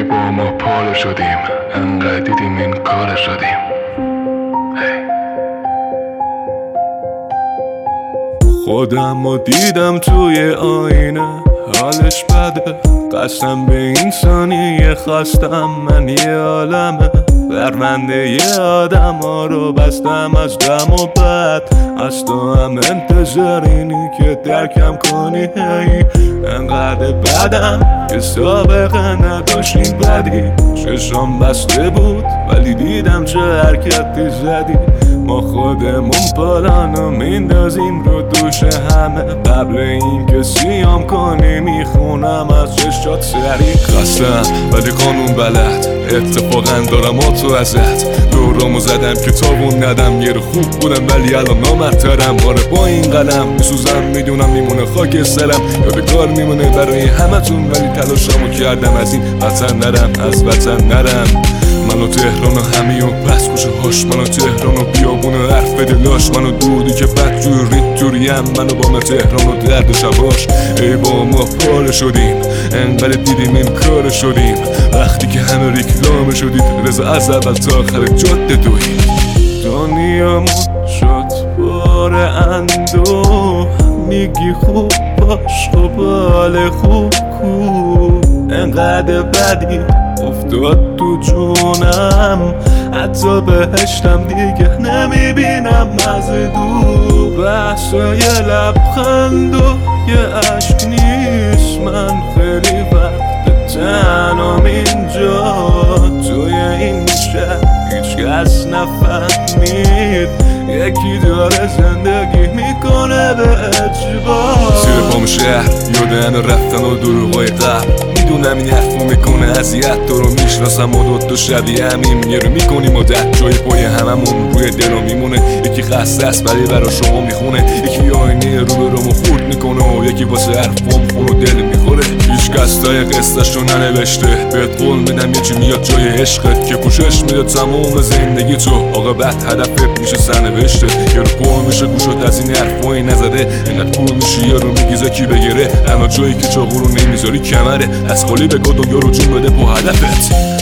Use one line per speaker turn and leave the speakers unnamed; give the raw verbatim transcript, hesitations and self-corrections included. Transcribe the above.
با ما پاره شدیم، انقدر دیدیم این کار شدیم. خودم رو دیدم توی آینه، حالش بده، قسم به این ثانیه خواستم من یه عالمه. پرونده یه آدم ها رو بستم از دم و بعد از تو هم انتظار اینی که درکم کنی. هی انقدر بدم که سابقه نداشت این بدی، چشم بسته بود ولی دیدم چه حرکتی زدی. ما خودمون پلانو میندازیم رو دوش همه، قبل این که سیام کنی میخونم از چشات سریع. خستم ولی قانون بلد، اتفاقا دارم آتو ازت. دورامو زدم که تابون ندم، یه رو خوب بودم ولی الان نامرترم. آره با این قلم میسوزم، میدونم میمونه خاک سرم، یادگار میمونه برای همتون، ولی تلاشمو کردم از این وطن نرم، از وطن نرم. منو تهران و همیون بس کوشه هاش، منو تهران و بیابون و حرف دلاش، منو دودی که بد جور رید جوریم، منو با من تهران و درد شباش. ای با ما پاره شدیم، انقدر دیدیم این کار شدیم. وقتی که همه ریکلام شدید، رضا از اول تا آخر جاده دوید. دنیامون شد بار اندوه، میگی خوب باش خب حال خوب کو. انقدر بدی افتاد تو جونم، حتی بهشتم دیگه نمیبینم از دور. بحثای لبخند و یه عشق نیست، من خیلی وقت تنام اینجا توی این شهر، هیچ کس نفهمید یکی داره زندگی میکنه به اجبار. زیر پام شهر یادن رفتن و دروغای قبل، میدونم این حرفو میکنه اذیت، تو رو میشناسم و دوتا شبیه همیم، یه رو میکنیم عادت، جای پای هممون روی دلو میمونه. یکی خسته است ولی برا شما میخونه، یکی آینه رو به رومو خورد میکنه و یکی واسه حرفام خون و دل میخوره. هیچ کس تای قصتش رو ننوشته، بهت قول میدم یه چی میاد جای عشقت که پوشش میده تمام زندگی تو. عاقبت هدفت میشه سرنوشته، یه رو پر میشه گوشت از این حرفایی نزده. اینقدر پول میشه یه رو میگیزه کی بگیره، اما جایی که چاقو رو نمیذاری کمره. از خالی بگو دنیا رو جون بده با هدفت.